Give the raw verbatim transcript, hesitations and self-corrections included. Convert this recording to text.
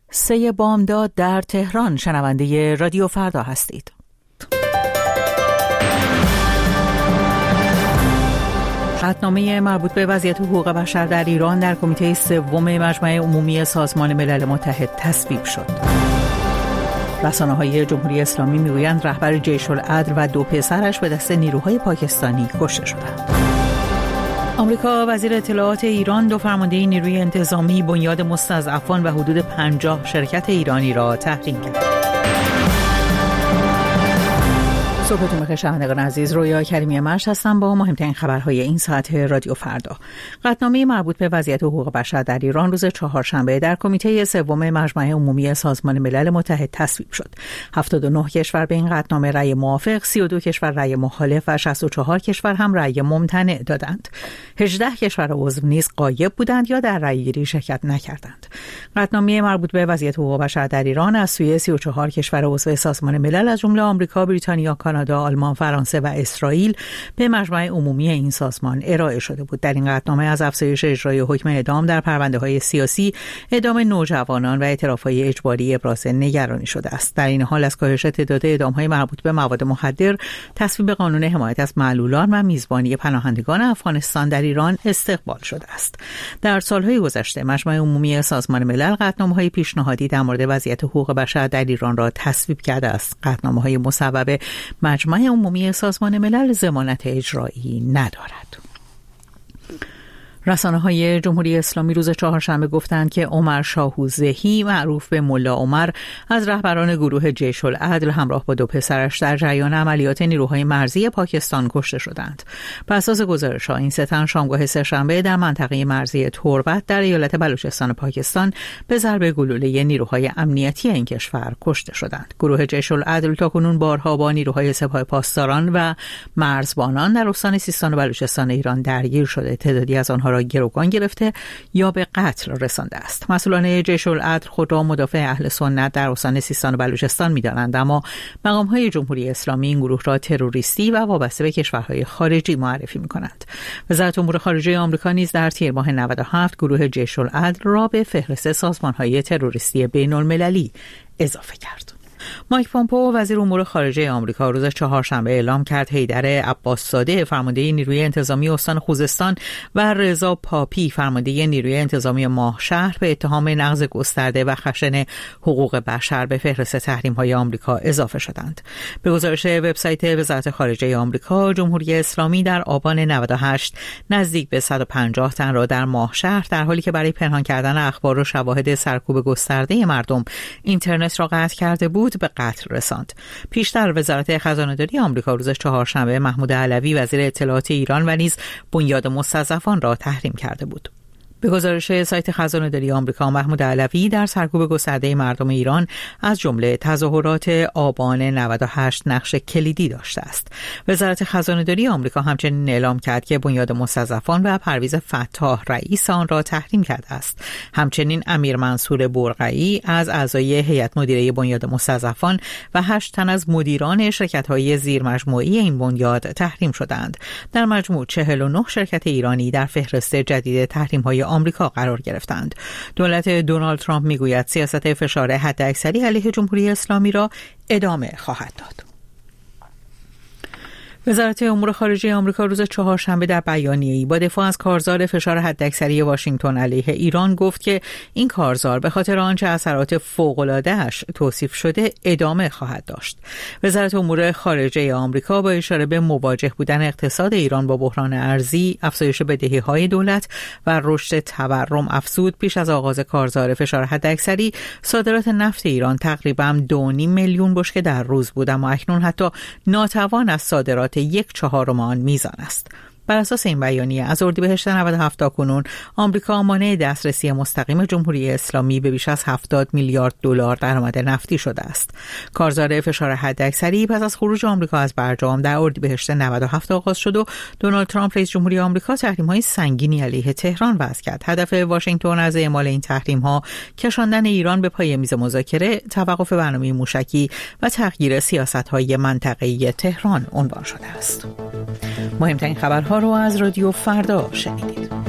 سه بامداد در تهران. شنونده رادیو فردا هستید. قطعنامه مربوط به وضعیت حقوق بشر در ایران در کمیته سوم مجمع عمومی سازمان ملل متحد تصویب شد. رسانه‌های جمهوری اسلامی میگویند رهبر جیش العدل و دو پسرش به دست نیروهای پاکستانی کشته شدند. آمریکا وزیر اطلاعات ایران دو فرمانده نیروی انتظامی، بنیاد مستضعفان و حدود پنجاه شرکت ایرانی را تحریم کرد. صبحتون بخیر شنوندگان عزیز، رویا کریمی مرش هستم با مهمترین خبرهای این ساعت رادیو فردا. قطعنامه مربوط به وضعیت حقوق بشر در ایران روز چهارشنبه در کمیته سوم مجمع عمومی سازمان ملل متحد تصویب شد. هفتاد و نه کشور به این قطعنامه رأی موافق، سی و دو کشور رأی مخالف و شصت و چهار کشور هم رأی ممتنع دادند. هجده کشور عضو نیز غایب بودند یا در رأی‌گیری شرکت نکردند. قطعنامه مربوط به وضعیت حقوق بشر در ایران از سوی سی و چهار کشور عضو سازمان ملل از جمله آمریکا، بریتانیا، کانادا، آلمان، فرانسه و اسرائیل به مجمع عمومی این سازمان ارائه شده بود. در این قطعنامه از افزایش اجرای حکم اعدام در پرونده‌های سیاسی، اعدام نوجوانان و اعتراف‌های اجباری ابراز نگرانی شده است. در این حال از کاهش تعداد اعدام‌های مربوط به مواد مخدر، تصویب قانون حمایت از معلولان و میزبانی پناهندگان افغانستان در ایران استقبال شده است. در سال‌های گذشته مجمع عمومی سازمان ملل قطعنامه‌های پیشنهادی در مورد وضعیت حقوق بشر در ایران را تصویب کرده است. قطعنامه‌های مصوب مجمع عمومی سازمان ملل ضمانت اجرایی ندارد. رسانه‌های جمهوری اسلامی روز چهارشنبه گفتند که عمر شاهوزهی معروف به ملا عمر از رهبران گروه جیش العدل همراه با دو پسرش در جریان عملیات نیروهای مرزی پاکستان کشته شدند. بر اساس گزارش‌ها این سه تن شامگاه سه‌شنبه در منطقه مرزی تربت در ایالت بلوچستان پاکستان به ضرب گلوله نیروهای امنیتی این کشور کشته شدند. گروه جیش العدل تاکنون بارها با نیروهای سپاه پاسداران و مرزبانان در استان سیستان و بلوچستان ایران درگیر شده. تعدادی از آنها را گروگان گرفته یا به قتل رسانده است. مسئولان جیش العدل خود را مدافع اهل سنت در استان سیستان و بلوچستان می‌دانند، اما مقام‌های جمهوری اسلامی این گروه را تروریستی و وابسته به کشورهای خارجی معرفی می‌کنند. وزارت امور خارجه آمریکا نیز در تیر ماه نود و هفت گروه جیش العدل را به فهرست سازمان‌های تروریستی بین‌المللی اضافه کرد. مایک پومپئو وزیر امور خارجه آمریکا روز چهارشنبه اعلام کرد حیدر عباس‌زاده فرمانده نیروی انتظامی استان خوزستان و رضا پاپی فرمانده نیروی انتظامی ماهشهر به اتهام نقض گسترده و خشن حقوق بشر به فهرست تحریم‌های آمریکا اضافه شدند. به گزارش وبسایت وزارت خارجه آمریکا، جمهوری اسلامی در آبان نود و هشت نزدیک به صد و پنجاه تن را در ماهشهر در حالی که برای پنهان کردن اخبار و شواهد سرکوب گسترده مردم اینترنت را قطع کرده بود به قتل رساند. پیشتر وزارت خزانه‌داری آمریکا روز چهارشنبه محمود علوی وزیر اطلاعات ایران و نیز بنیاد مستضعفان را تحریم کرده بود. به گزارش سایت خزانه‌داری آمریکا، محمود علوی در سرکوب گسترده مردم ایران از جمله تظاهرات آبان نود و هشت نقش کلیدی داشته است. وزارت خزانه‌داری آمریکا همچنین اعلام کرد که بنیاد مستضعفان و پرویز فتاح رئیس آن را تحریم کرده است. همچنین امیر منصور برقعی از اعضای هیئت مدیره بنیاد مستضعفان و هشت تن از مدیران شرکت‌های زیرمجموعی این بنیاد تحریم شدند. در مجموع چهل و نه شرکت ایرانی در فهرست جدید تحریم‌های آمریکا قرار گرفتند. دولت دونالد ترامپ میگوید سیاست فشار حداکثری علیه جمهوری اسلامی را ادامه خواهد داد. وزارت امور خارجه آمریکا روز چهارشنبه در بیانیه‌ای با دفاع از کارزار فشار حداکثری واشنگتن علیه ایران گفت که این کارزار به خاطر آنچه اثرات فوق‌العاده‌اش توصیف شده ادامه خواهد داشت. وزارت امور خارجه آمریکا با اشاره به مواجه بودن اقتصاد ایران با بحران ارزی، افزایش بدهی‌های دولت و رشد تورم افزود پیش از آغاز کارزار فشار حداکثری صادرات نفت ایران تقریباً دو و نیم میلیون بشکه در روز بود، اما اکنون حتی ناتوان از صادرات یک چهارم آن میزان است. بر اساس این بیانیه از اردیبهشت نود و هفت تا کنون آمریکا مانع دسترسی مستقیم جمهوری اسلامی به بیش از هفتاد میلیارد دلار درآمد نفتی شده است. کارزار فشار حداکثری پس از خروج آمریکا از برجام در اردیبهشت نود و هفت آغاز شد و دونالد ترامپ رئیس جمهوری آمریکا تحریم‌های سنگینی علیه تهران وضع کرد. هدف واشنگتن از اعمال این تحریم‌ها کشاندن ایران به پای میز مذاکره، توقف برنامه موشکی و تغییر سیاست‌های منطقه‌ای تهران عنوان شده است. مهمترین خبرها رو از رادیو فردا شنیدید.